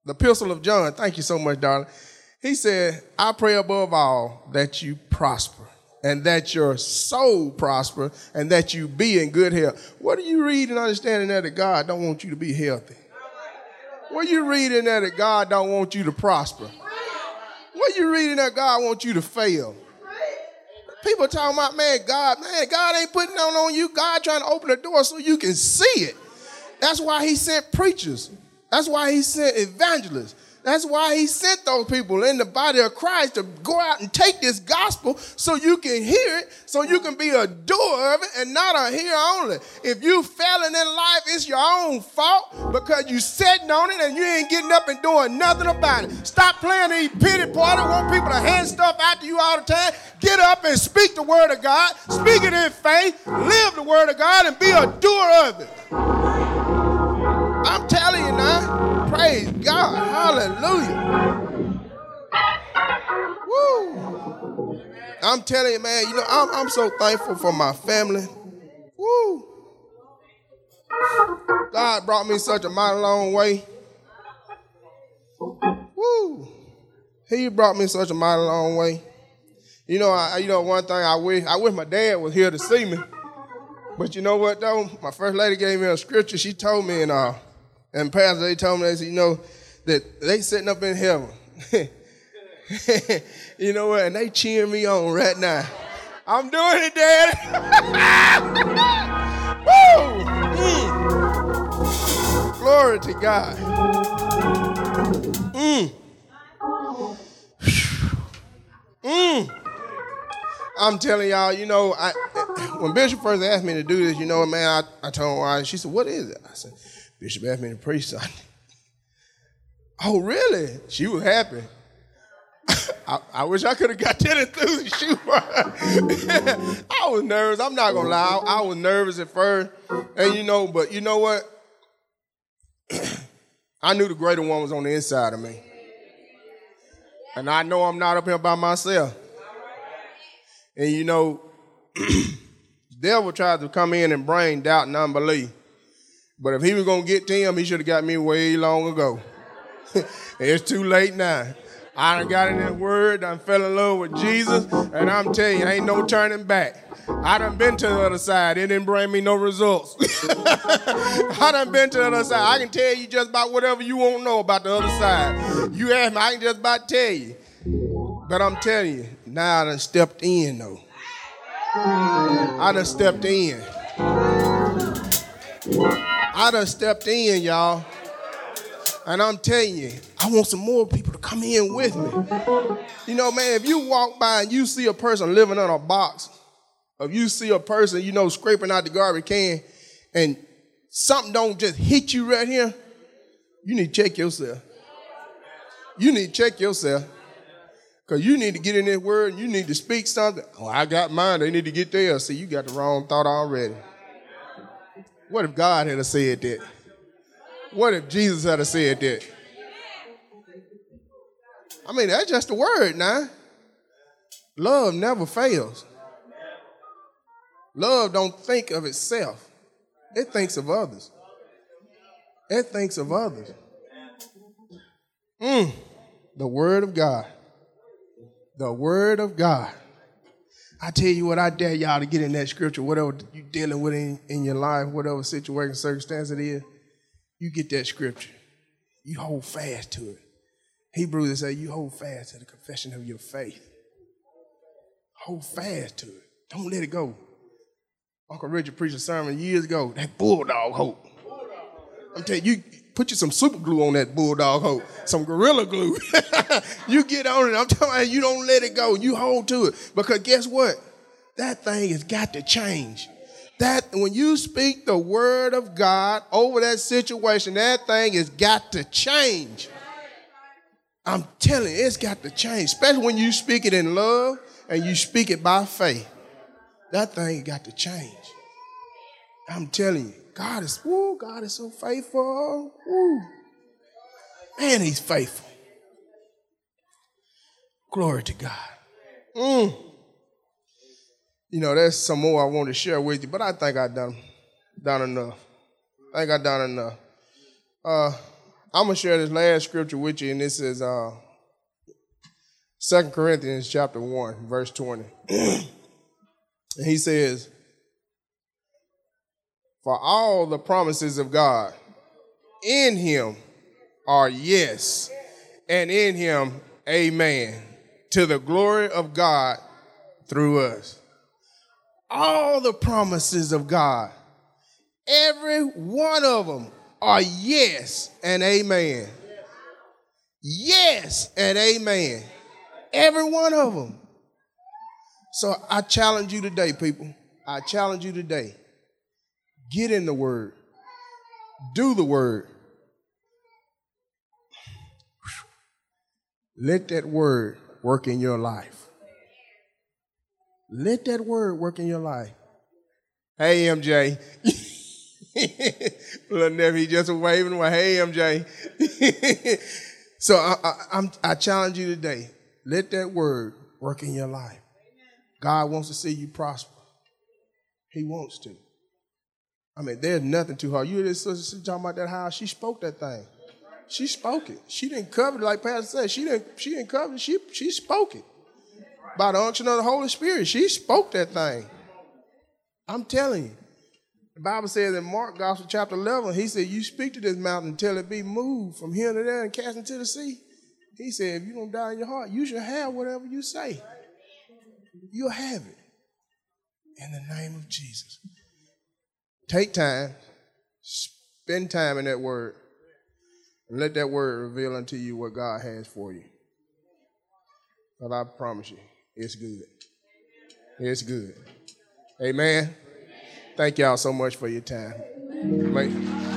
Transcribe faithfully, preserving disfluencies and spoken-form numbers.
the Epistle of John. Thank you so much, darling. He said, I pray above all that you prosper and that your soul prosper and that you be in good health. What do you read and understanding that, that God don't want you to be healthy? What are you reading that, that God don't want you to prosper? What are you reading that God wants you to fail? People talking about, man, God, man, God ain't putting on on you. God trying to open the door so you can see it. That's why he sent preachers. That's why he sent evangelists. That's why he sent those people in the body of Christ to go out and take this gospel so you can hear it, so you can be a doer of it and not a hearer only. If you failing in life, it's your own fault because you sitting on it and you ain't getting up and doing nothing about it. Stop playing these pity parties, want people to hand stuff out to you all the time. Get up and speak the word of God, speak it in faith, live the word of God, and be a doer of it. I'm telling you now. Praise God. Hallelujah. Woo. I'm telling you, man, you know, I'm, I'm so thankful for my family. Woo. God brought me such a mighty long way. Woo. He brought me such a mighty long way. You know, I, you know, one thing I wish, I wish my dad was here to see me. But you know what, though? My first lady gave me a scripture. She told me, and uh, and pastor, they told me, they said, you know, that they sitting up in heaven. You know what? And they cheering me on right now. I'm doing it, Daddy. Woo! Mm. Glory to God. Mm. Mm. I'm telling y'all, you know, I, when Bishop first asked me to do this, you know, man, I, I told her, she said, what is it? I said, Bishop asked me to preach Sunday. Oh, really? She was happy. I, I wish I could have got that enthused. She was. I was nervous. I'm not going to lie. I, I was nervous at first. And you know, but you know what? I knew the greater one was on the inside of me. And I know I'm not up here by myself. And you know, the devil tried to come in and bring doubt and unbelief. But if he was going to get to him, he should have got me way long ago. It's too late now. I done got in that word, done fell in love with Jesus, and I'm telling you, ain't no turning back. I done been to the other side. It didn't bring me no results. I done been to the other side. I can tell you just about whatever you want to know about the other side. You ask me, I can just about tell you. But I'm telling you, now I done stepped in, though. I done stepped in. I done stepped in, y'all. And I'm telling you, I want some more people to come in with me. You know, man, if you walk by and you see a person living in a box, if you see a person, you know, scraping out the garbage can, and something don't just hit you right here, you need to check yourself. You need to check yourself. Because you need to get in this word and you need to speak something. Oh, I got mine. They need to get theirs. See, you got the wrong thought already. What if God had said that? What if Jesus had said that? I mean, that's just a word now. Love never fails. Love don't think of itself. It thinks of others. It thinks of others. Mm, the word of God. The word of God. I tell you what, I dare y'all to get in that scripture, whatever you're dealing with in, in your life, whatever situation, circumstance it is, you get that scripture. You hold fast to it. Hebrews say you hold fast to the confession of your faith. Hold fast to it. Don't let it go. Uncle Richard preached a sermon years ago, that bulldog hope. I'm telling you, you put you some super glue on that bulldog hope, some gorilla glue. You get on it. I'm telling you, you don't let it go. You hold to it. Because guess what? That thing has got to change. That when you speak the word of God over that situation, that thing has got to change. I'm telling you, it's got to change. Especially when you speak it in love and you speak it by faith. That thing got to change. I'm telling you, God is, woo, God is so faithful. Woo. Man, he's faithful. Glory to God. Mm. You know, there's some more I want to share with you, but I think I've done, done enough. I think I've done enough. Uh, I'm going to share this last scripture with you, and this is uh, Second Corinthians chapter one, verse twenty. And he says, for all the promises of God in him are yes, and in him amen, to the glory of God through us. All the promises of God, every one of them are yes and amen. Yes and amen. Every one of them. So I challenge you today, people. I challenge you today. Get in the word. Do the word. Let that word work in your life. Let that word work in your life. Hey, M J. Little nephew just waving away. Hey, M J. So I, I, I'm, I challenge you today. Let that word work in your life. God wants to see you prosper. He wants to. I mean, there's nothing too hard. You hear this sister talking about that house? She spoke that thing. She spoke it. She didn't cover it like Pastor said. She didn't. She didn't cover it. She she spoke it by the unction of the Holy Spirit. She spoke that thing. I'm telling you. The Bible says in Mark Gospel chapter eleven, he said, "You speak to this mountain until it be moved from here to there and cast into the sea." He said, "If you don't die in your heart, you should have whatever you say. You'll have it in the name of Jesus." Take time, spend time in that word, and let that word reveal unto you what God has for you. But I promise you, it's good. It's good. Amen. Thank y'all so much for your time. May-